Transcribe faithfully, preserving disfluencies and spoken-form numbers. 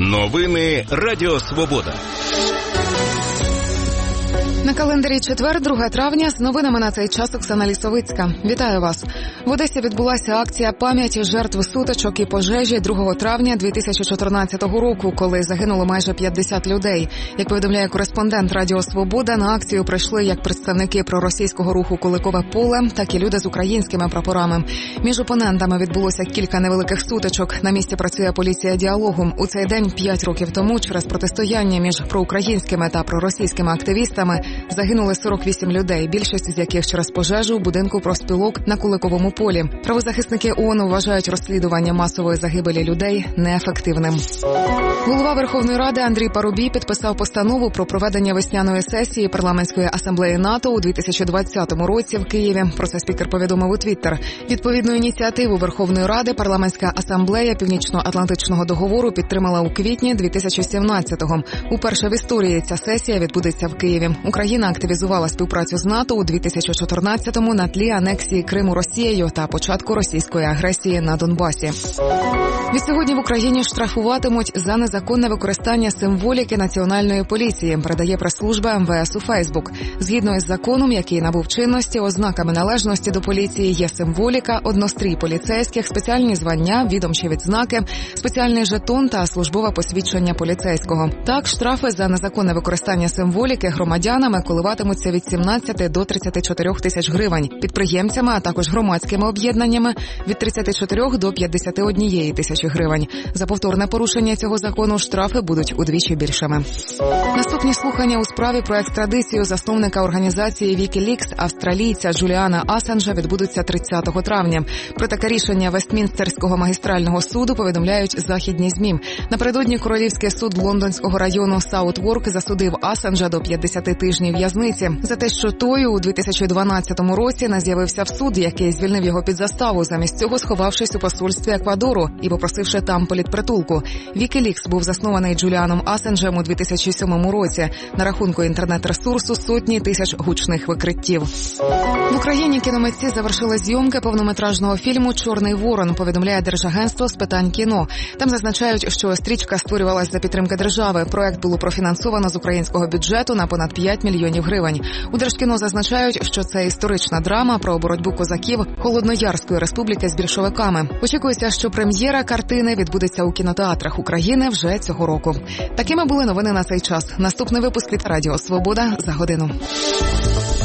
Новини Радіо Свобода. На календарі четвер, друге травня, з новинами на цей час Оксана Лісовицька. Вітаю вас. В Одесі відбулася акція пам'яті жертв сутичок і пожежі другого травня дві тисячі чотирнадцятого року, коли загинуло майже п'ятдесят людей. Як повідомляє кореспондент Радіо Свобода, на акцію прийшли як представники проросійського руху «Куликове поле», так і люди з українськими прапорами. Між опонентами відбулося кілька невеликих сутичок. На місці працює поліція діалогу. У цей день, п'ять років тому, через протистояння між проукраїнськими та проросійськими активістами, загинули сорок вісім людей, більшість з яких через пожежу у будинку профспілок на Куликовому полі. Правозахисники ООН вважають розслідування масової загибелі людей неефективним. Голова Верховної Ради Андрій Парубій підписав постанову про проведення весняної сесії Парламентської асамблеї НАТО у дві тисячі двадцятому році в Києві. Про це спікер повідомив у Твіттер. Відповідну ініціативу Верховної Ради Парламентська асамблея Північно-Атлантичного договору підтримала у квітні дві тисячі сімнадцятого. Уперше в історії ця сесія відбудеться в Києві. Україна активізувала співпрацю з НАТО у дві тисячі чотирнадцятому на тлі анексії Криму Росією та початку російської агресії на Донбасі. Відсьогодні в Україні штрафуватимуть за незаконне використання символіки Національної поліції, передає прес-служба ем ве ес у Фейсбук. Згідно із законом, який набув чинності, ознаками належності до поліції є символіка, однострій поліцейських, спеціальні звання, відомчі відзнаки, спеціальний жетон та службове посвідчення поліцейського. Так, штрафи за незаконне використання символіки громадянами коливатимуться від сімнадцяти до тридцяти чотирьох тисяч гривень, підприємцями, а також громадськими об'єднаннями від тридцяти чотирьох до п'ятдесяти однієї тисячі гривень. За повторне порушення цього закону штрафи будуть удвічі більшими. Наступні слухання у справі про екстрадицію засновника організації WikiLeaks, австралійця Джуліана Асанжа, відбудуться тридцятого травня. Про таке рішення Вестмінстерського магістрального суду повідомляють західні ЗМІ. Напередодні Королівський суд Лондонського району Саутворк засудив Асанжа до п'ятдесяти тижнів в'язниці за те, що той у дві тисячі дванадцятому році не з'явився в суд, який звільнив його під заставу, замість цього сховавшись у посольстві Еквадору і попросивши там політпритулку. WikiLeaks був заснований Джуліаном Асанжем у дві тисячі сьомому році. На рахунку інтернет-ресурсу сотні тисяч гучних викриттів. В Україні кіномитці завершили зйомки повнометражного фільму «Чорний ворон», повідомляє Держагентство з питань кіно. Там зазначають, що стрічка створювалась за підтримки держави. Проект було профінансовано з українського бюджету на понад п'ять мільйонів гривень. У Держкіно зазначають, що це історична драма про боротьбу козаків Холодноярської республіки з більшовиками. Очікується, що прем'єра картини відбудеться у кінотеатрах України вже цього року. Такими були новини на цей час. Наступний випуск від Радіо Свобода за годину.